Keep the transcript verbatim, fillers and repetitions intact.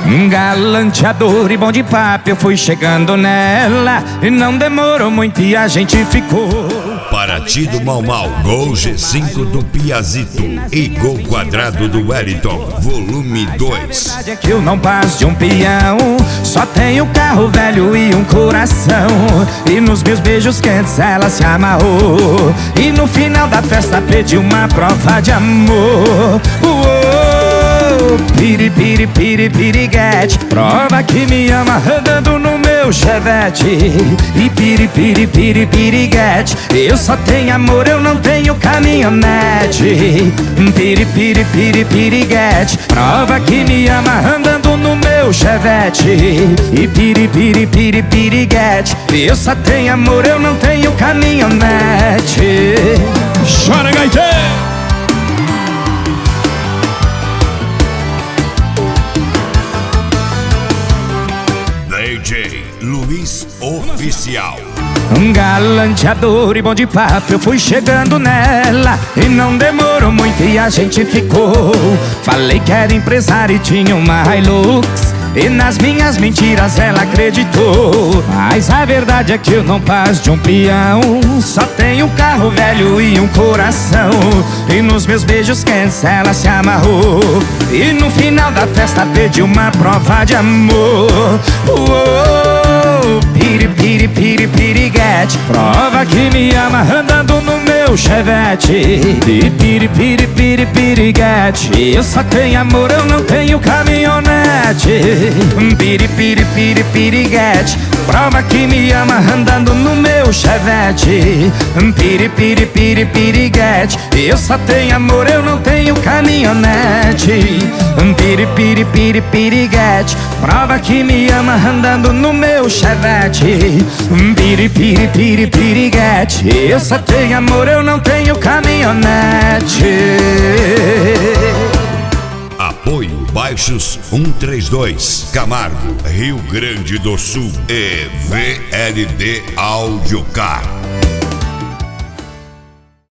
Um galanteador e bom de papo, eu fui chegando nela e não demorou muito e a gente ficou. Paraty do Mau Mau, Gol G cinco do Piazito e Gol Quadrado do Wellington, volume dois. A verdade é que eu não passo de um peão, só tenho carro velho e um coração. E nos meus beijos quentes ela se amarrou, e no final da festa pediu uma prova de amor. Uou, piri, piri, piri, piriguete, prova que me ama andando no meu chevette. E piri, piri, piri, piriguete, eu só tenho amor, eu não tenho caminhonete. Piri, piri, piri, piriguete, prova que me ama andando no meu chevette. E piri, piri, piri, piriguete, eu só tenho amor, eu não tenho caminhonete. Chora, gaiteiro! D J Luiz Oficial. Um galanteador e bom de papo, eu fui chegando nela e não demorou muito e a gente ficou. Falei que era empresário e tinha uma Hilux, e nas minhas mentiras ela acreditou. Mas a verdade é que eu não passo de um peão, só tenho um carro velho e um coração. E nos meus beijos quentes ela se amarrou, e no final da festa pediu uma prova de amor. Uou, piri, piri, piri, piriguete, prova que me ama andando no meu chevette. E piri, piri, piri, piriguete, eu só tenho amor, eu não tenho caminhonete. Piri, piri, piri, piriguete, prova que me ama andando no meu chevette. Piri, piri, piri, piriguete, eu só tenho amor, eu não tenho caminhonete. Piri, piri, piri, piriguete, prova que me ama andando no meu chevette. Piri, piri, piri, piriguete, eu só tenho amor, eu não tenho caminhonete. Apoio Baixos um três dois, Camargo, Rio Grande do Sul e V L D Audiocar.